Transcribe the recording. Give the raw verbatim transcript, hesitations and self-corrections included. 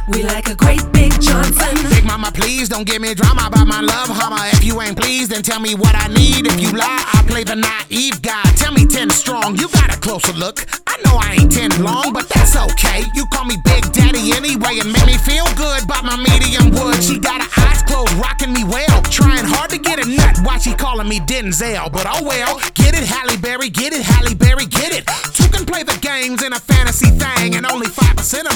We like a great big Johnson. Big mama, please don't give me drama about my love hummer. If you ain't pleased, then tell me what I need. If you lie, I play the naive guy. Tell me ten strong, you got a closer look. I know I ain't ten long, but that's okay. You call me Big Daddy anyway and make me feel good about my medium wood. She got her eyes closed, rocking me well, trying hard to get a nut while she calling me Denzel. But oh well, get it Halle Berry, get it Halle Berry, get it. Two can play the games in a fantasy thing and only five